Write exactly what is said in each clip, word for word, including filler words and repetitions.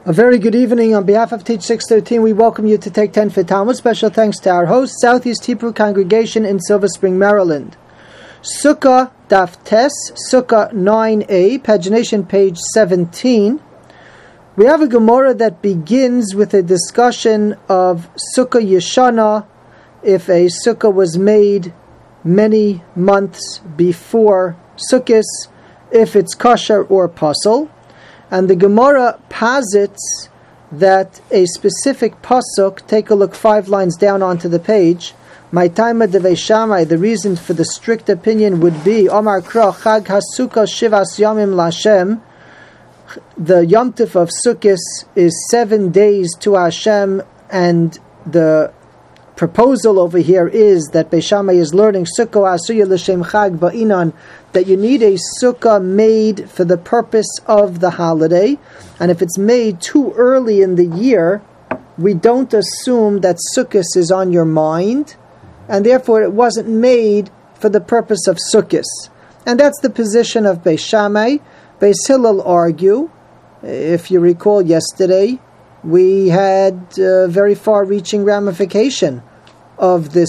A very good evening. On behalf of Teach six thirteen, we welcome you to take ten for Talmud. Special thanks to our host, Southeast Hebrew Congregation in Silver Spring, Maryland. Sukkah Daf Tes, Sukkah nine a, pagination page seventeen. We have a Gemara that begins with a discussion of Sukkah Yeshana, if a Sukkah was made many months before Sukkot, if it's kosher or pasul. And the Gemara posits that a specific pasuk, take a look five lines down onto the page, my taima devei Shammai, the reason for the strict opinion would be, Omar Kra, Chag HaSukkah Shivas Yamim Lashem, the Yom Tov of Sukkot is seven days to Hashem, and the proposal over here is that Beis Shammai is learning Sukkah Asuya L'Shem Chag Ba'inan, that you need a sukkah made for the purpose of the holiday, and if it's made too early in the year, we don't assume that Sukkot is on your mind, and therefore it wasn't made for the purpose of Sukkot. And that's the position of Beis Shammai. Beis Hillel argue, if you recall yesterday, we had a very far-reaching ramification of this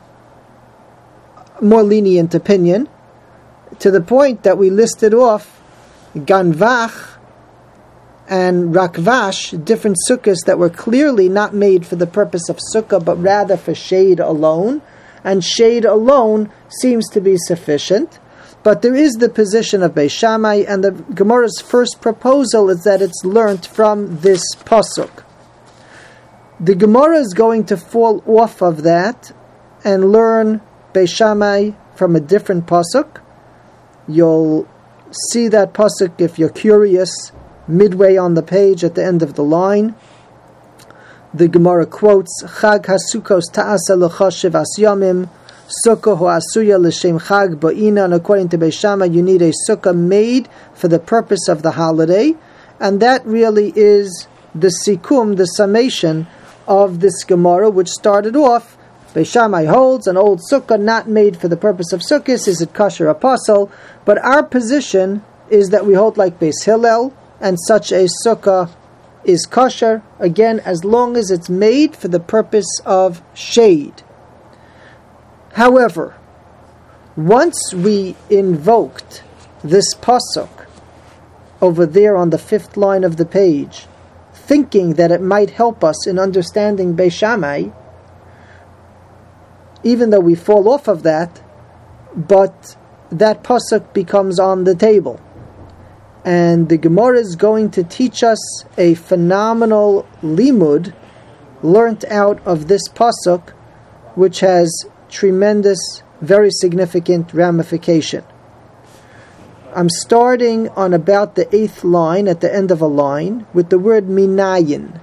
more lenient opinion, to the point that we listed off Ganvach and Rakvash, different sukkahs that were clearly not made for the purpose of sukkah, but rather for shade alone, and shade alone seems to be sufficient. But there is the position of Beis Shammai, and the Gemara's first proposal is that it's learnt from this pasuk. The Gemara is going to fall off of that and learn Beis Shammai from a different pasuk. You'll see that pasuk, if you're curious, midway on the page at the end of the line. The Gemara quotes, Chag HaSukkos ta'asa l'cha shivas yamim, Sukkah ho'asuya l'shem chag ba'ina, and according to Beis Shammai, you need a sukkah made for the purpose of the holiday, and that really is the sikum, the summation of this Gemara, which started off, Beis Shammai holds an old sukkah not made for the purpose of sukkahs, is it kosher or pasul? But our position is that we hold like Beis Hillel, and such a sukkah is kosher, again, as long as it's made for the purpose of shade. However, once we invoked this pasuk over there on the fifth line of the page, thinking that it might help us in understanding Beis Shammai, even though we fall off of that, but that pasuk becomes on the table. And the Gemara is going to teach us a phenomenal limud learnt out of this pasuk, which has tremendous, very significant ramification. I'm starting on about the eighth line, at the end of a line, with the word minayin.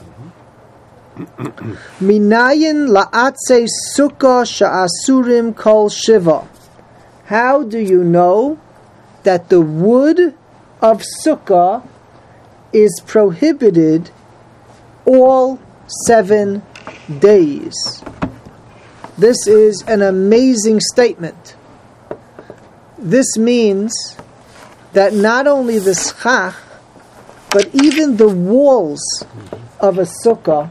Minayin la'atse sukkah sha'asurim kol shiva. How do you know that the wood of sukkah is prohibited all seven days? This is an amazing statement. This means that not only the schach, but even the walls of a sukkah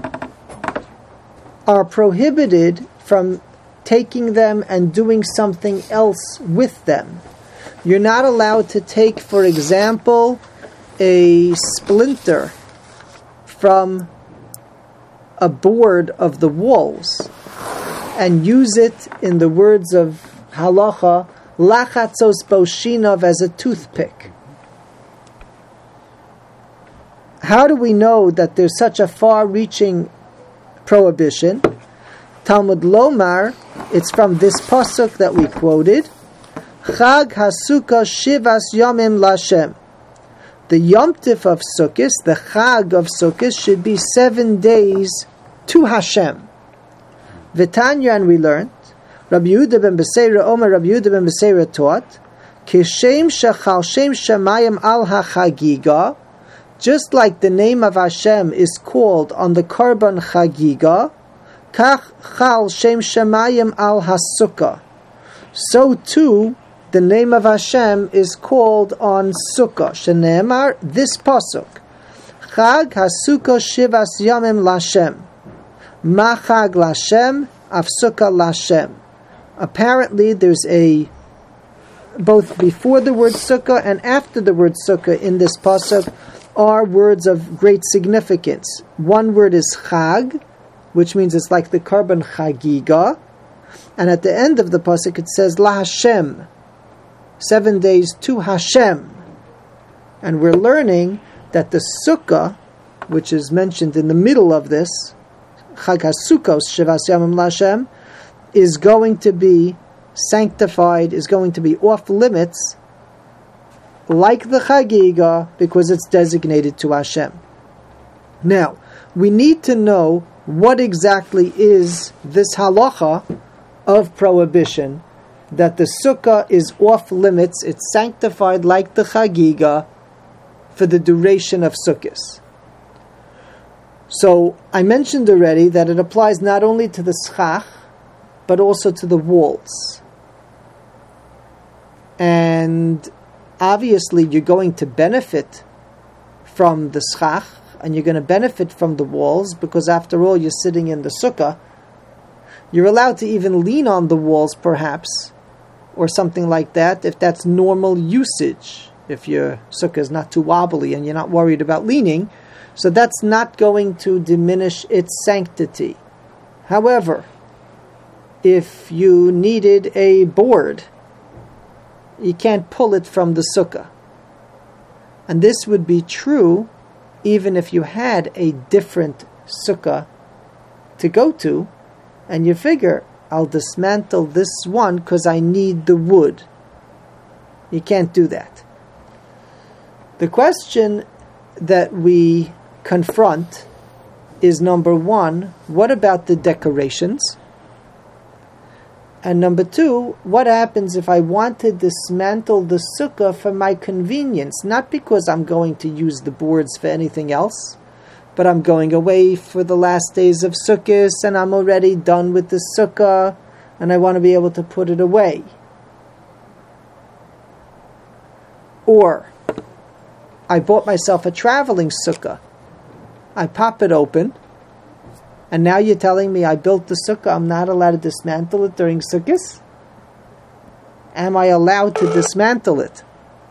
are prohibited from taking them and doing something else with them. You're not allowed to take, for example, a splinter from a board of the walls and use it, in the words of halacha, lachatzos boshinov, as a toothpick. How do we know that there's such a far-reaching prohibition? Talmud Lomar, it's from this pasuk that we quoted, Chag HaSukkah Shivas Yamim Lashem. The Yom Tov of Sukkot, the Chag of Sukkot, should be seven days to Hashem. V'tanya, and we learned, Rabbi Yehuda ben Beseira, Omer Rabbi Yehuda ben Beseira taught, Kishem shechal shem shemayim al hachagiga, just like the name of Hashem is called on the Karban Chagiga, kach chal shem shemayim al hasukkah. So too, the name of Hashem is called on Sukkah. Shene'emar, this pasuk, Chag HaSukkah Shivas Yamim Lashem. Ma Chag Lashem, Av Sukkah Lashem. Apparently there's a, both before the word Sukkah and after the word Sukkah in this pasuk are words of great significance. One word is Chag, which means it's like the Karban Chagiga. And at the end of the pasuk it says La Hashem, seven days to Hashem. And we're learning that the Sukkah, which is mentioned in the middle of this, Chag HaSukkos Shivas Yamim Lashem, is going to be sanctified, is going to be off limits, like the Chagiga, because it's designated to Hashem. Now, we need to know what exactly is this halacha of prohibition, that the Sukkah is off limits, it's sanctified like the Chagiga for the duration of Sukkos. So, I mentioned already that it applies not only to the schach, but also to the walls. And obviously you're going to benefit from the schach, and you're going to benefit from the walls, because after all you're sitting in the sukkah. You're allowed to even lean on the walls perhaps, or something like that, if that's normal usage, if your sukkah is not too wobbly and you're not worried about leaning. So that's not going to diminish its sanctity. However, if you needed a board, you can't pull it from the sukkah. And this would be true even if you had a different sukkah to go to, and you figure, I'll dismantle this one because I need the wood. You can't do that. The question that we confront is, number one, what about the decorations? And number two, what happens if I want to dismantle the sukkah for my convenience? Not because I'm going to use the boards for anything else, but I'm going away for the last days of Sukkot and I'm already done with the sukkah and I want to be able to put it away. Or, I bought myself a traveling sukkah. I pop it open, and now you're telling me I built the sukkah, I'm not allowed to dismantle it during Sukkot? Am I allowed to dismantle it?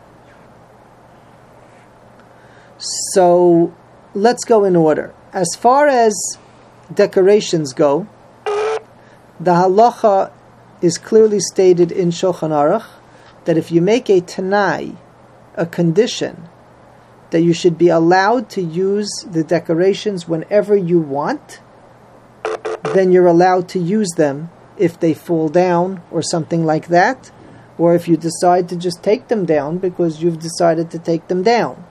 So, let's go in order. As far as decorations go, the halacha is clearly stated in Shulchan Aruch that if you make a tanai, a condition, that you should be allowed to use the decorations whenever you want, then you're allowed to use them if they fall down or something like that, or if you decide to just take them down because you've decided to take them down.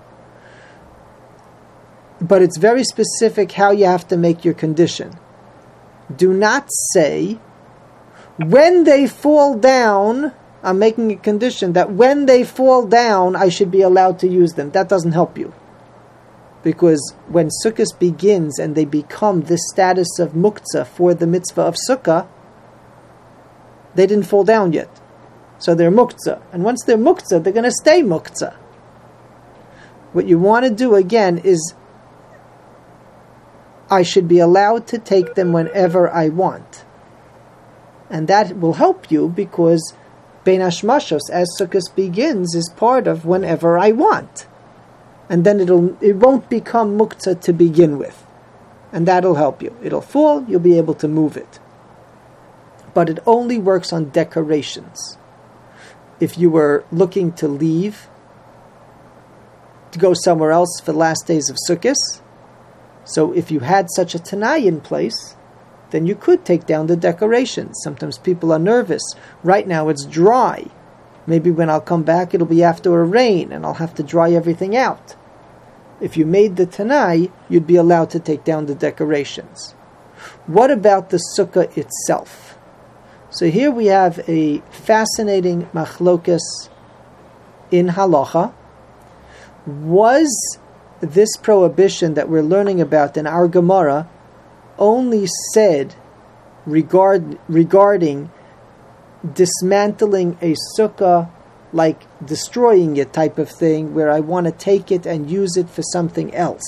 But it's very specific how you have to make your condition. Do not say, when they fall down, I'm making a condition that when they fall down, I should be allowed to use them. That doesn't help you. Because when Sukkot begins and they become this status of muktzah for the mitzvah of Sukkah, they didn't fall down yet. So they're muktzah. And once they're muktzah, they're going to stay muktzah. What you want to do again is, I should be allowed to take them whenever I want. And that will help you because Bein Hashmashos, as Sukkot begins, is part of whenever I want. And then it'll it won't become muktzah to begin with. And that'll help you. It'll fall, you'll be able to move it. But it only works on decorations. If you were looking to leave, to go somewhere else for the last days of Sukkot, so if you had such a tanai in place, then you could take down the decorations. Sometimes people are nervous. Right now it's dry. Maybe when I'll come back it'll be after a rain and I'll have to dry everything out. If you made the tanai, you'd be allowed to take down the decorations. What about the sukkah itself? So here we have a fascinating machlokas in halacha. Was this prohibition that we're learning about in our Gemara only said regard, regarding dismantling a sukkah like destroying it type of thing, where I want to take it and use it for something else.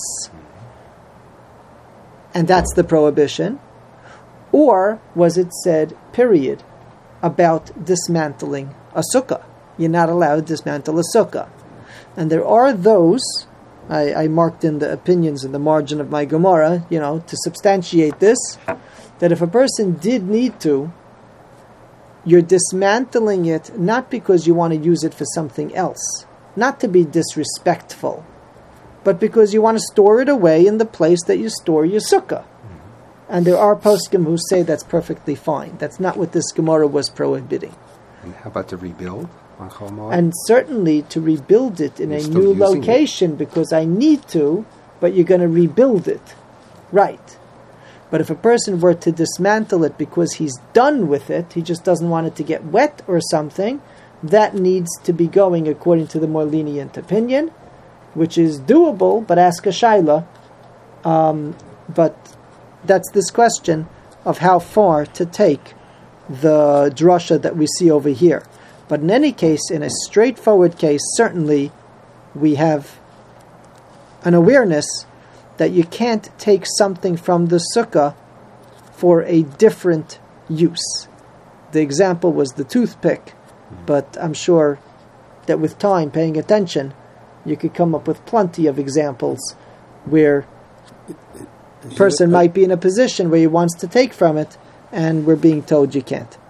And that's the prohibition. Or was it said, period, about dismantling a sukkah? You're not allowed to dismantle a sukkah. And there are those, I, I marked in the opinions in the margin of my Gemara, you know, to substantiate this, that if a person did need to, you're dismantling it not because you want to use it for something else, not to be disrespectful, but because you want to store it away in the place that you store your sukkah. And there are poskim who say that's perfectly fine. That's not what this Gemara was prohibiting. And how about to rebuild on Chol Moed? And certainly to rebuild it in You're a still new using location it. because I need to, but you're going to rebuild it. Right. But if a person were to dismantle it because he's done with it, he just doesn't want it to get wet or something, that needs to be going according to the more lenient opinion, which is doable, but ask a shaila. Um, but that's this question of how far to take the drasha that we see over here. But in any case, in a straightforward case, certainly we have an awareness that you can't take something from the sukkah for a different use. The example was the toothpick, but I'm sure that with time, paying attention, you could come up with plenty of examples where a person might be in a position where he wants to take from it, and we're being told you can't.